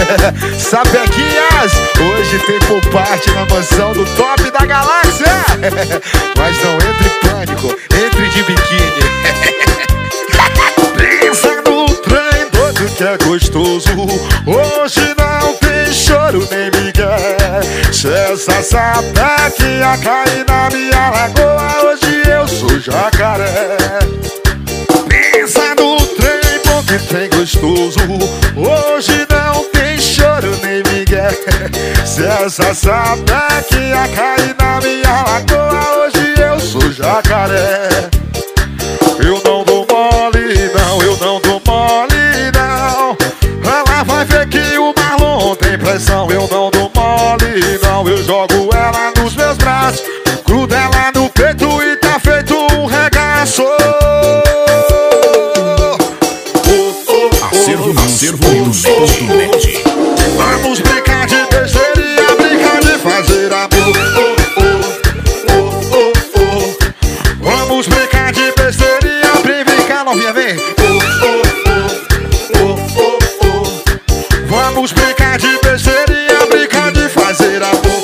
Sapequinhas, hoje tem pool party na mansão do top da galáxia. Mas não entre em pânico, entre de biquíni. Pensa no trem doido que é gostoso. Hoje não tem choro nem migué. Se essa sapequinha cair na minha lagoa, hoje eu sou jacaré. Pensa no trem bom que tem gostoso. Hoje não tem choro nem migué. Se essa sapequinha cair na minha lagoa, hoje eu sou jacaré. Eu não dou mole não, eu não dou mole não. Ela vai ver que o Marlon tem pressão. Eu não dou mole não, eu jogo ela nos meus braços, grudo ela no peito e tá feito um regaço. Acervo.net. Vamos brincar de besteirinha, brincar de fazer amor. Vamos brincar de besteirinha, brincar novinha, vem. Vamos brincar de besteirinha, brincar de fazer amor.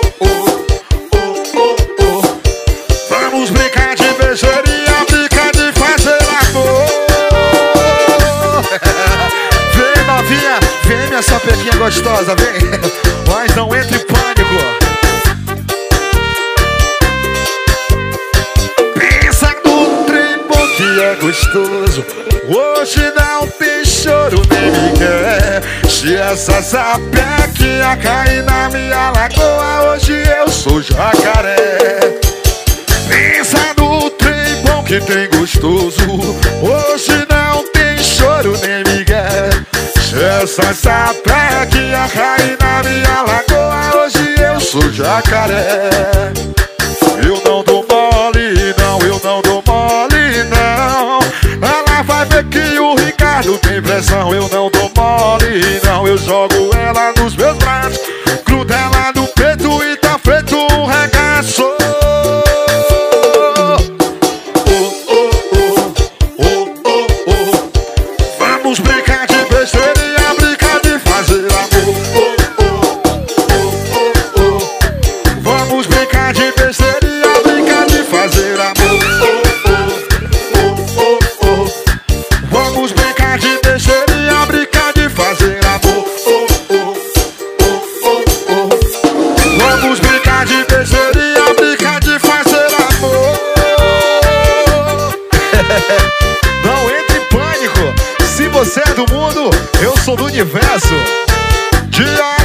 Vamos brincar de besteirinha, brincar de fazer amor. Vem novinha, vem minha sapequinha gostosa, vem. Mas não entre em pânico. Pensa no trem bom que é gostoso. Hoje não tem choro nem migué. Se essa sapequinha cair na minha lagoa, hoje eu sou jacaré. Pensa no trem bom que tem gostoso. Hoje não tem choro nem migué. Se essa sapequinha cair na minha lagoa, hoje eu sou jacaré. Eu não dou mole não, eu não dou mole não. Ela vai ver que o Ricardo tem pressão. Eu não dou mole não, eu jogo ela nos meus braços, grudo ela no peito e tá feito um regaço. Vamos brincar de besteirinha, brincar de fazer amor. Vamos brincar de besteirinha, brincar de fazer amor. Vamos brincar de besteirinha, brincar de fazer amor. Vamos brincar de besteirinha, brincar de fazer amor. Não entre em pânico. Se você é do mundo, eu sou do universo. Dia